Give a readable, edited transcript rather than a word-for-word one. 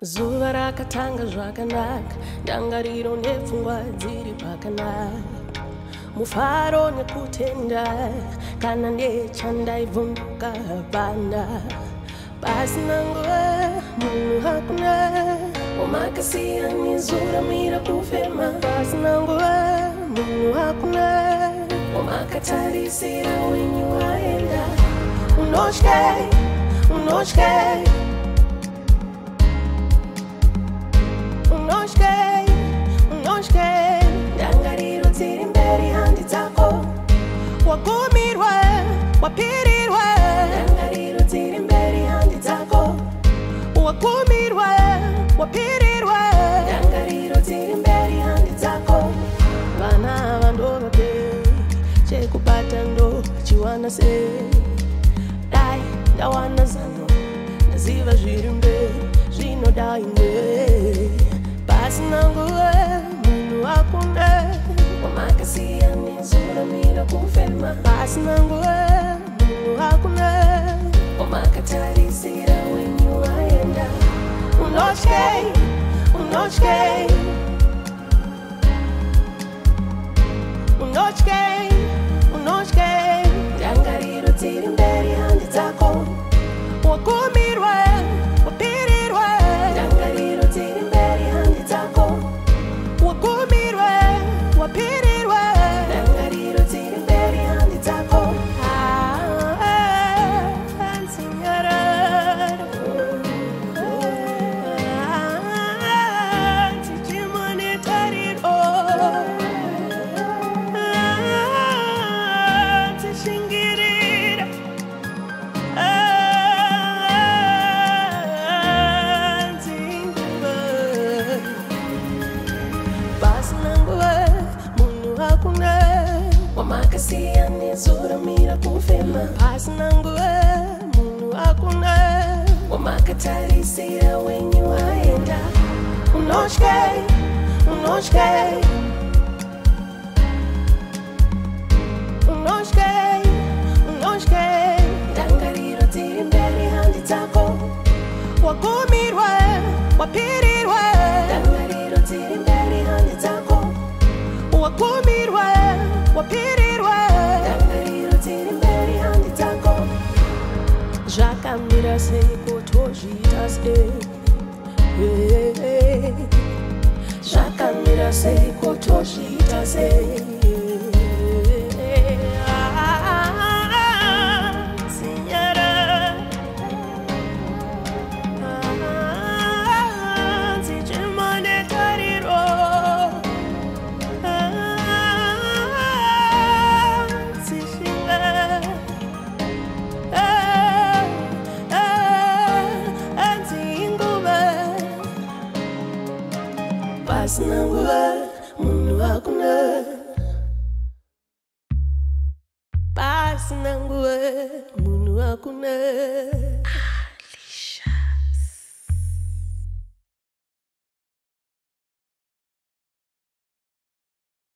Zuva rakatanga zvakanaka, ndangariro nepfungwa dziri pakanaka. Mufaro nekutenda, kana nechandaivhunduka banda. Pasina nguva, munhu hakuna, wamakasiya zuva mira kufema. Pasina nguva, munhu hakuna, wamakatarisira wenyu waenda. Unotyei, unotyei, unotyei, unotyei, ndangariro dziri mberi handi dzako. Wagumirwa, wapirirwa, ndangariro dziri mberi handi dzako. Wagumirwa, wapirirwa, ndangariro dziri mberi handi dzako. Vana vandovapei, chekubata ndo chiwana sei. Dai ndawana zano, ndaziva zviri mberi zvinodai ngwei. Pasina nguva, munhu hakuna, wamakasiya zuva mira kufema. Pasina nguva, munhu hakuna, wamakatarisira wenyu waenda. Unotyei, unotyei, unotyei, unotyei, ndangariro dziri mberi handi dzako. Wagumirwa, wapirirwa, ndangariro dziri mberi handi dzako. Wagumirwa, wapirirwa, ndangariro dziri mberi handi dzako. Wamakasiya zuva mira kufema. Pasina nguva, munhu hakuna, wamakatarisira wenyu waenda. Unotyei, unotyei, unotyei, unotyei, ndangariro dziri mberi handi dzako. Wagumirwa, wapirirwa, ndangariro dziri mberi handi dzako. Wagumirwa, wapirirwa, ndangariro dziri mberi handi dzako. Zvakamira sei kutozviita sei? Zvakamira sei kutozviita sei? Pasina nguva, munhu hakuna. Pasina nguva, munhu hakuna.